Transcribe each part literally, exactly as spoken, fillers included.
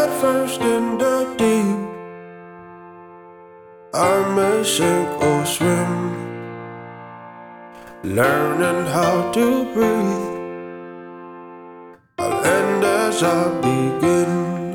Head first in the deep, I may sink or swim, learning how to breathe. I'll end as I begin.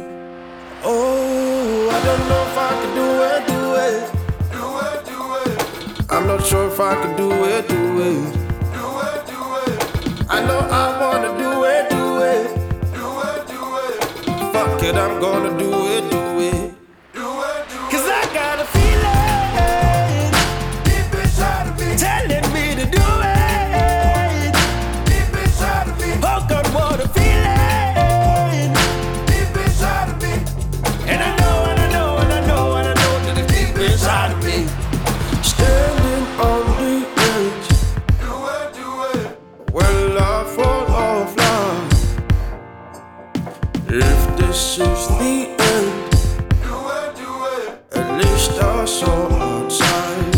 Oh, I don't know if I can do it, do it, do it, do it. I'm not sure if I can do it, do it, do it, do it. I know I wanna do it, do it, do it, do it. Fuck it, I'm gonna do it, do it, do it, do it. 'Cause I got a feeling deep inside of me, telling me to do it. Deep inside of me, oh God, what a feeling deep inside of me. And I know, and I know, and I know, and I know that it's deep inside of me. Standing on the edge, do it, do it. Will I fall off line? If this is the end, do it, do it. At least I saw outside.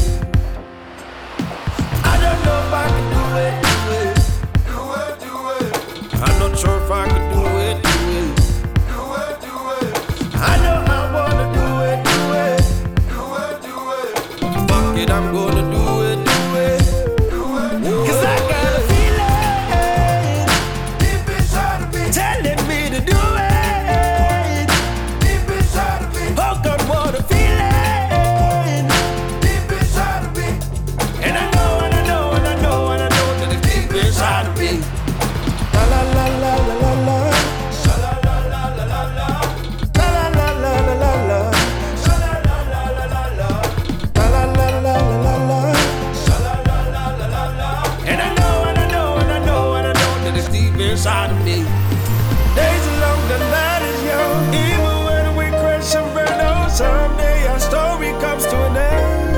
I don't know if I can do it, do it, do it, do it. I'm not sure if I can do it, do it, do it, do it. I know I wanna do it, do it, do it, do it. Fuck it, I'm gonna do it, do it, do it, do it. 'Cause I got a feeling deep inside of me, telling me to do it. Deep inside of me, oh God, what a feeling deep inside of me. And I know, and I know, and I know, and I know that it's deep inside of me. La la la la la la la. La la la la la la la. La la la la la la la. La la la la la la la. La la la la la la la. La la la la la la la. And I know, and I know, and I know, and I know that it's deep inside of me. Days are long, the night is young. Even when we crash and burn out, someday our story comes to an end.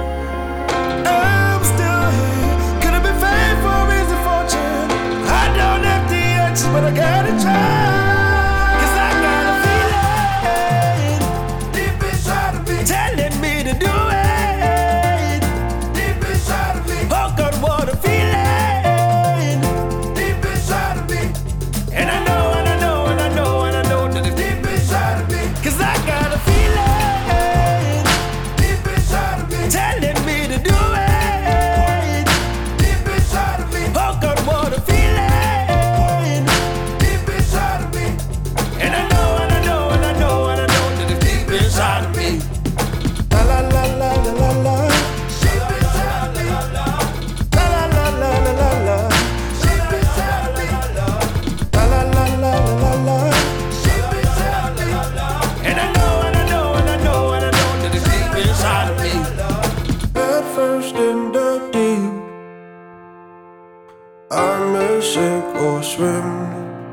I'm still here. Could have been fate for easy fortune. I don't have the answers, but I gotta try. 'Cause I got a feeling deep inside of me, telling me to do it. Deep inside of me, oh God, what a feeling deep inside of me. And I know, and I know, and I know, and I know that it's deep inside of me. 'Cause I got a feeling deep inside of me, telling me to do it. Deep inside of me, oh God, what a feeling deep inside of me. And I know, and I know, and I know, and I know that it's deep inside of me. La la la la la la la. Deep inside of me. La la la la la la la. Deep inside of me. La la la la la la la. Deep inside of me. And I know, and I know, and I know, and I know that it's deep inside of me. Head first in the deep, I may sink or swim,